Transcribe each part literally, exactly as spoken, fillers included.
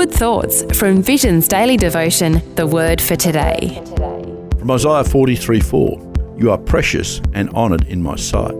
good thoughts from Vision's daily devotion, The Word for Today. From Isaiah forty-three four, you are precious and honoured in my sight.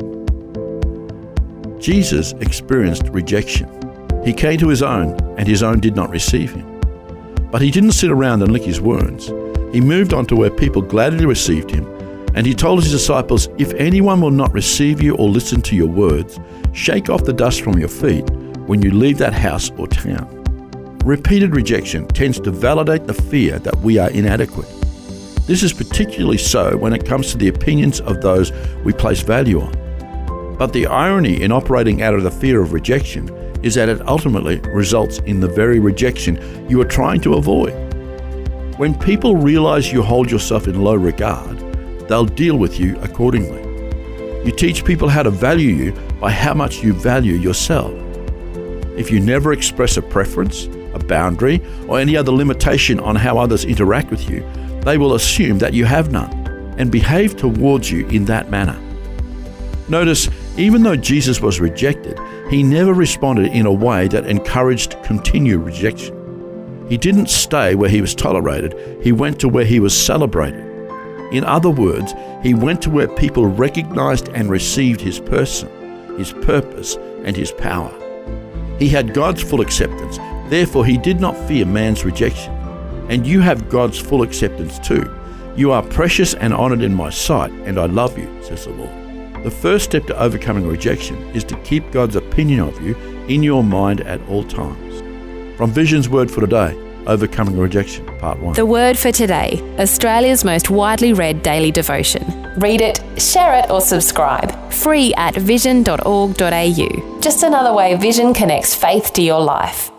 Jesus experienced rejection. He came to his own, and his own did not receive him. But he didn't sit around and lick his wounds. He moved on to where people gladly received him, and he told his disciples, if anyone will not receive you or listen to your words, shake off the dust from your feet when you leave that house or town. Repeated rejection tends to validate the fear that we are inadequate. This is particularly so when it comes to the opinions of those we place value on. But the irony in operating out of the fear of rejection is that it ultimately results in the very rejection you are trying to avoid. When people realize you hold yourself in low regard, they'll deal with you accordingly. You teach people how to value you by how much you value yourself. If you never express a preference, a boundary, or any other limitation on how others interact with you, they will assume that you have none and behave towards you in that manner. Notice, even though Jesus was rejected, he never responded in a way that encouraged continued rejection. He didn't stay where he was tolerated, he went to where he was celebrated. In other words, he went to where people recognized and received his person, his purpose, and his power. He had God's full acceptance, therefore he did not fear man's rejection. And you have God's full acceptance too. You are precious and honored in my sight, and I love you, says the Lord. The first step to overcoming rejection is to keep God's opinion of you in your mind at all times. From Vision's Word for Today, Overcoming Rejection, Part one. The Word for Today, Australia's most widely read daily devotion. Read it, share it or subscribe. Free at vision dot org dot a u. Just another way Vision connects faith to your life.